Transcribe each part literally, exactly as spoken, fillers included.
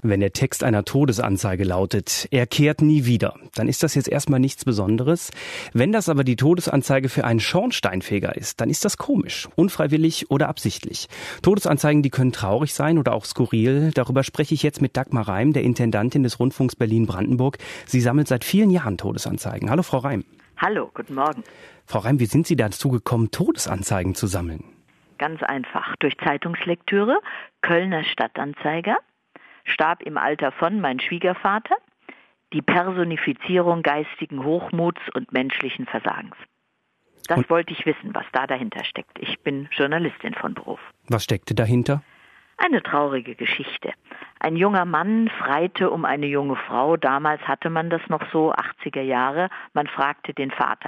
Wenn der Text einer Todesanzeige lautet, er kehrt nie wieder, dann ist das jetzt erstmal nichts Besonderes. Wenn das aber die Todesanzeige für einen Schornsteinfeger ist, dann ist das komisch, unfreiwillig oder absichtlich. Todesanzeigen, die können traurig sein oder auch skurril. Darüber spreche ich jetzt mit Dagmar Reim, der Intendantin des Rundfunks Berlin-Brandenburg. Sie sammelt seit vielen Jahren Todesanzeigen. Hallo, Frau Reim. Hallo, guten Morgen. Frau Reim, wie sind Sie dazu gekommen, Todesanzeigen zu sammeln? Ganz einfach. Durch Zeitungslektüre, Kölner Stadtanzeiger, starb im Alter von mein Schwiegervater, die Personifizierung geistigen Hochmuts und menschlichen Versagens. Das und wollte ich wissen, was da dahinter steckt. Ich bin Journalistin von Beruf. Was steckte dahinter? Eine traurige Geschichte. Ein junger Mann freite um eine junge Frau. Damals hatte man das noch so, achtziger Jahre. Man fragte den Vater.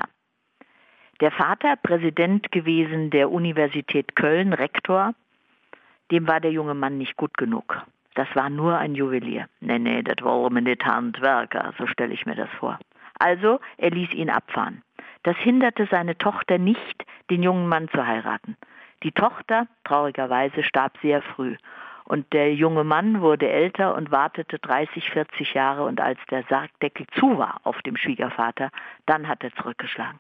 Der Vater, Präsident gewesen der Universität Köln, Rektor, dem war der junge Mann nicht gut genug. Das war nur ein Juwelier. Nee, nee, das wollen wir nicht Handwerker, so stelle ich mir das vor. Also, er ließ ihn abfahren. Das hinderte seine Tochter nicht, den jungen Mann zu heiraten. Die Tochter, traurigerweise, starb sehr früh. Und der junge Mann wurde älter und wartete dreißig, vierzig Jahre. Und als der Sargdeckel zu war auf dem Schwiegervater, dann hat er zurückgeschlagen.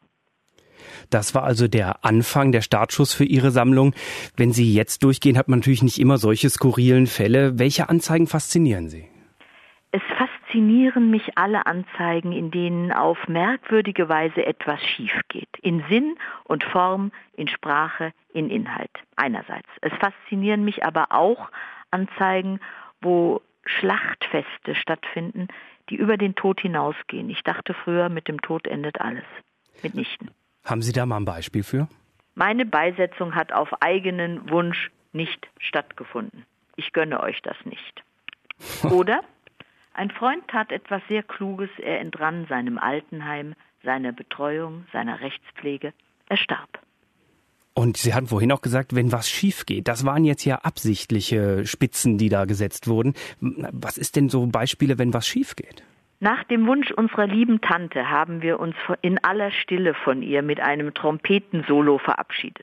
Das war also der Anfang, der Startschuss für Ihre Sammlung. Wenn Sie jetzt durchgehen, hat man natürlich nicht immer solche skurrilen Fälle. Welche Anzeigen faszinieren Sie? Es faszinieren mich alle Anzeigen, in denen auf merkwürdige Weise etwas schief geht. In Sinn und Form, in Sprache, in Inhalt. Einerseits. Es faszinieren mich aber auch Anzeigen, wo Schlachtfeste stattfinden, die über den Tod hinausgehen. Ich dachte früher, mit dem Tod endet alles. Mitnichten. Haben Sie da mal ein Beispiel für? Meine Beisetzung hat auf eigenen Wunsch nicht stattgefunden. Ich gönne euch das nicht. Oder ein Freund tat etwas sehr Kluges. Er entrann seinem Altenheim, seiner Betreuung, seiner Rechtspflege. Er starb. Und Sie hatten vorhin auch gesagt, wenn was schief geht. Das waren jetzt ja absichtliche Spitzen, die da gesetzt wurden. Was ist denn so Beispiele, wenn was schief geht? Nach dem Wunsch unserer lieben Tante haben wir uns in aller Stille von ihr mit einem Trompetensolo verabschiedet.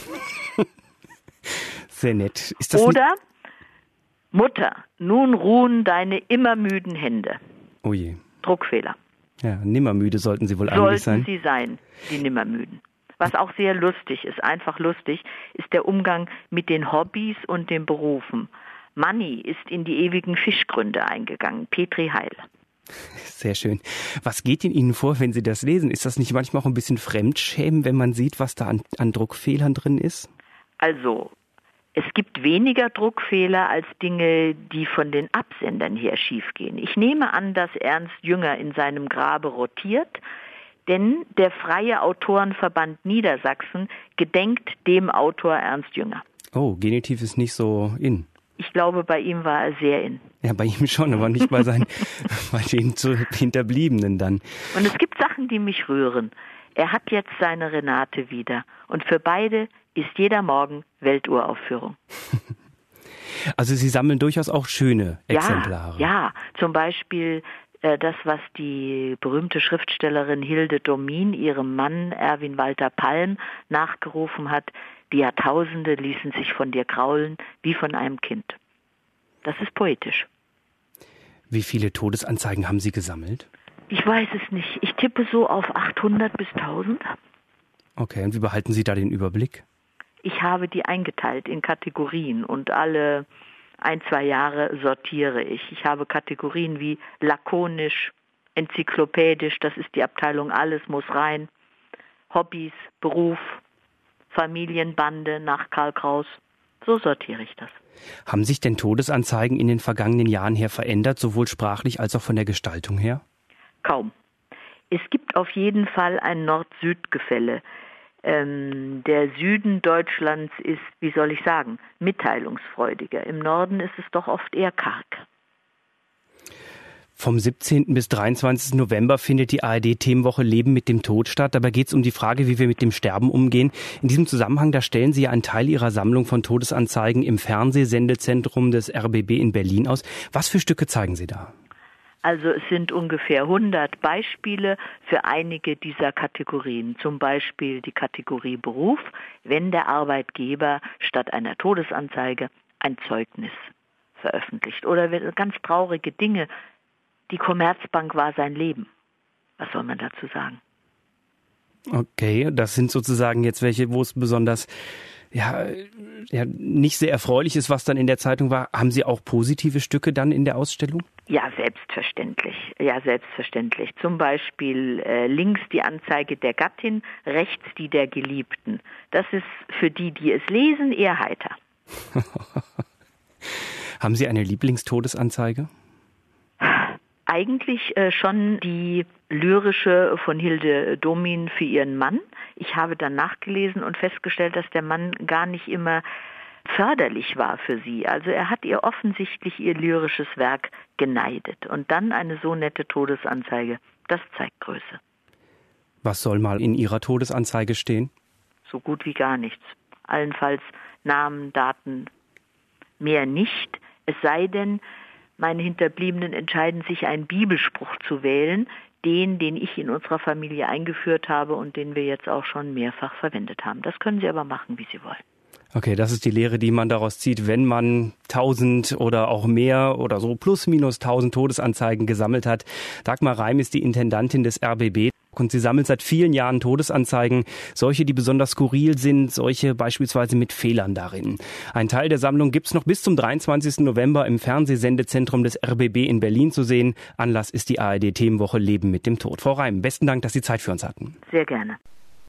Sehr nett. Ist das Oder nicht... Mutter, nun ruhen deine immer müden Hände. Oh je. Druckfehler. Ja, nimmermüde sollten Sie wohl sollten eigentlich sein. Sollten sie sein, die Nimmermüden. Was auch sehr lustig ist, einfach lustig, ist der Umgang mit den Hobbys und den Berufen. Manni ist in die ewigen Fischgründe eingegangen. Petri Heil. Sehr schön. Was geht in Ihnen vor, wenn Sie das lesen? Ist das nicht manchmal auch ein bisschen Fremdschämen, wenn man sieht, was da an, an Druckfehlern drin ist? Also, es gibt weniger Druckfehler als Dinge, die von den Absendern her schiefgehen. Ich nehme an, dass Ernst Jünger in seinem Grabe rotiert, denn der Freie Autorenverband Niedersachsen gedenkt dem Autor Ernst Jünger. Oh, Genitiv ist nicht so in. Ich glaube, bei ihm war er sehr in. Ja, bei ihm schon, aber nicht bei seinen, bei den zu Hinterbliebenen dann. Und es gibt Sachen, die mich rühren. Er hat jetzt seine Renate wieder. Und für beide ist jeder Morgen Welturaufführung. Also Sie sammeln durchaus auch schöne Exemplare. Ja, ja. Zum Beispiel äh, das, was die berühmte Schriftstellerin Hilde Domin ihrem Mann Erwin Walter Palm nachgerufen hat. Die Jahrtausende ließen sich von dir kraulen, wie von einem Kind. Das ist poetisch. Wie viele Todesanzeigen haben Sie gesammelt? Ich weiß es nicht. Ich tippe so auf achthundert bis tausend. Okay, und wie behalten Sie da den Überblick? Ich habe die eingeteilt in Kategorien und alle ein, zwei Jahre sortiere ich. Ich habe Kategorien wie lakonisch, enzyklopädisch, das ist die Abteilung alles muss rein, Hobbys, Beruf, Familienbande nach Karl Kraus. So sortiere ich das. Haben sich denn Todesanzeigen in den vergangenen Jahren her verändert, sowohl sprachlich als auch von der Gestaltung her? Kaum. Es gibt auf jeden Fall ein Nord-Süd-Gefälle. Ähm, der Süden Deutschlands ist, wie soll ich sagen, mitteilungsfreudiger. Im Norden ist es doch oft eher karg. Vom siebzehnten bis dreiundzwanzigsten November findet die A R D-Themenwoche Leben mit dem Tod statt. Dabei geht es um die Frage, wie wir mit dem Sterben umgehen. In diesem Zusammenhang, da stellen Sie ja einen Teil Ihrer Sammlung von Todesanzeigen im Fernsehsendezentrum des R B B in Berlin aus. Was für Stücke zeigen Sie da? Also es sind ungefähr hundert Beispiele für einige dieser Kategorien. Zum Beispiel die Kategorie Beruf, wenn der Arbeitgeber statt einer Todesanzeige ein Zeugnis veröffentlicht. Oder ganz traurige Dinge. Die Commerzbank war sein Leben. Was soll man dazu sagen? Okay, das sind sozusagen jetzt welche, wo es besonders ja, ja nicht sehr erfreulich ist, was dann in der Zeitung war. Haben Sie auch positive Stücke dann in der Ausstellung? Ja, selbstverständlich. Ja, selbstverständlich. Zum Beispiel äh, links die Anzeige der Gattin, rechts die der Geliebten. Das ist für die, die es lesen, eher heiter. Haben Sie eine Lieblingstodesanzeige? Eigentlich äh, schon die lyrische von Hilde Domin für ihren Mann. Ich habe dann nachgelesen und festgestellt, dass der Mann gar nicht immer förderlich war für sie. Also er hat ihr offensichtlich ihr lyrisches Werk geneidet. Und dann eine so nette Todesanzeige, das zeigt Größe. Was soll mal in Ihrer Todesanzeige stehen? So gut wie gar nichts. Allenfalls Namen, Daten, mehr nicht. Es sei denn, meine Hinterbliebenen entscheiden sich, einen Bibelspruch zu wählen, den, den ich in unserer Familie eingeführt habe und den wir jetzt auch schon mehrfach verwendet haben. Das können Sie aber machen, wie Sie wollen. Okay, das ist die Lehre, die man daraus zieht, wenn man tausend oder auch mehr oder so plus minus tausend Todesanzeigen gesammelt hat. Dagmar Reim ist die Intendantin des R B B und sie sammelt seit vielen Jahren Todesanzeigen, solche, die besonders skurril sind, solche beispielsweise mit Fehlern darin. Ein Teil der Sammlung gibt's noch bis zum dreiundzwanzigsten November im Fernsehsendezentrum des R B B in Berlin zu sehen. Anlass ist die A R D-Themenwoche Leben mit dem Tod. Frau Reim, besten Dank, dass Sie Zeit für uns hatten. Sehr gerne.